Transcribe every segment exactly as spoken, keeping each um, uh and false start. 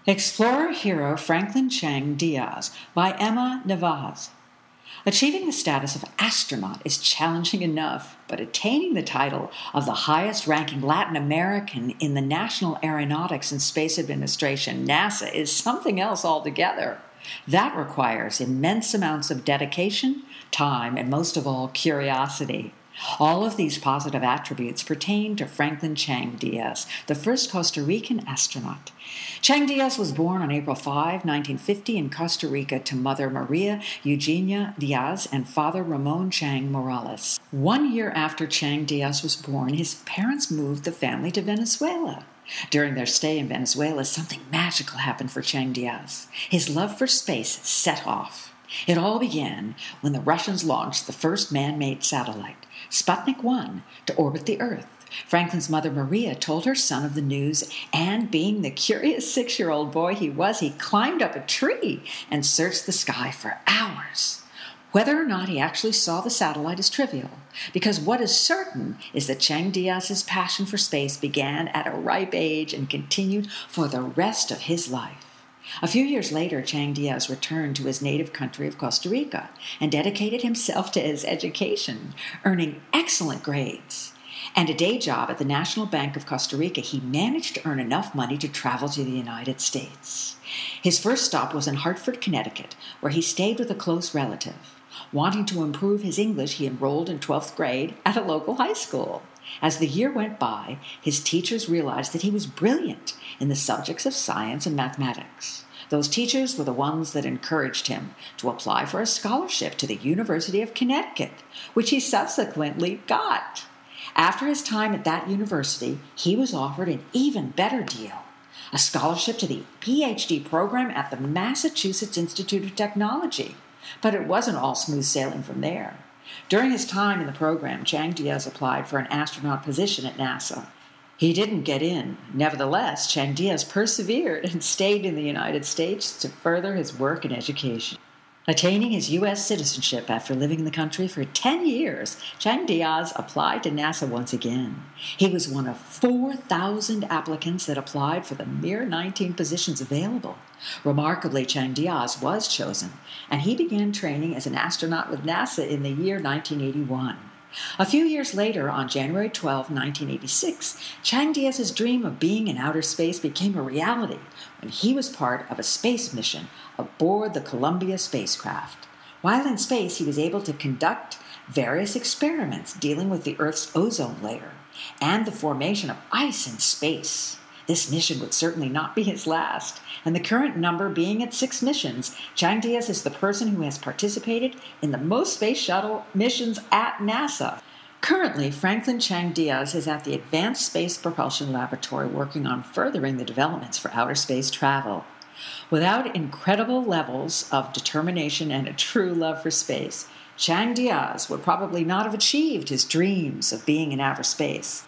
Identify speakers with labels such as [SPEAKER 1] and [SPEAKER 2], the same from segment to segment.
[SPEAKER 1] Explorer Hero Franklin Chang Diaz by Emma Navaz. Achieving the status of astronaut is challenging enough, but attaining the title of the highest-ranking Latin American in the National Aeronautics and Space Administration, NASA, is something else altogether. That requires immense amounts of dedication, time, and most of all, curiosity. All of these positive attributes pertain to Franklin Chang Diaz, the first Costa Rican astronaut. Chang Diaz was born on April fifth, nineteen fifty, in Costa Rica to Mother Maria Eugenia Diaz and Father Ramon Chang Morales. One year after Chang Diaz was born, his parents moved the family to Venezuela. During their stay in Venezuela, something magical happened for Chang Diaz. His love for space set off. It all began when the Russians launched the first man-made satellite, Sputnik one, to orbit the Earth. Franklin's mother, Maria, told her son of the news, and being the curious six-year-old boy he was, he climbed up a tree and searched the sky for hours. Whether or not he actually saw the satellite is trivial, because what is certain is that Chang Diaz's passion for space began at a ripe age and continued for the rest of his life. A few years later, Chang Diaz returned to his native country of Costa Rica and dedicated himself to his education, earning excellent grades. And a day job at the National Bank of Costa Rica, he managed to earn enough money to travel to the United States. His first stop was in Hartford, Connecticut, where he stayed with a close relative. Wanting to improve his English, he enrolled in twelfth grade at a local high school. As the year went by, his teachers realized that he was brilliant in the subjects of science and mathematics. Those teachers were the ones that encouraged him to apply for a scholarship to the University of Connecticut, which he subsequently got. After his time at that university, he was offered an even better deal, a scholarship to the P H D program at the Massachusetts Institute of Technology. But it wasn't all smooth sailing from there. During his time in the program, Chang Diaz applied for an astronaut position at NASA. He didn't get in. Nevertheless, Chang Diaz persevered and stayed in the United States to further his work and education. Attaining his U S citizenship after living in the country for ten years, Chang Diaz applied to NASA once again. He was one of four thousand applicants that applied for the mere nineteen positions available. Remarkably, Chang Diaz was chosen, and he began training as an astronaut with NASA in the year nineteen eighty-one. A few years later, on January twelfth, nineteen eighty-six, Chang Diaz's dream of being in outer space became a reality when he was part of a space mission aboard the Columbia spacecraft. While in space, he was able to conduct various experiments dealing with the Earth's ozone layer and the formation of ice in space. This mission would certainly not be his last, and the current number being at six missions, Chang Diaz is the person who has participated in the most space shuttle missions at NASA. Currently, Franklin Chang Diaz is at the Advanced Space Propulsion Laboratory working on furthering the developments for outer space travel. Without incredible levels of determination and a true love for space, Chang Diaz would probably not have achieved his dreams of being in outer space.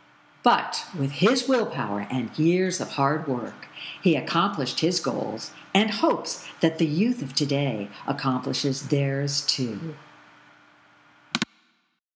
[SPEAKER 1] But with his willpower and years of hard work, he accomplished his goals and hopes that the youth of today accomplishes theirs too.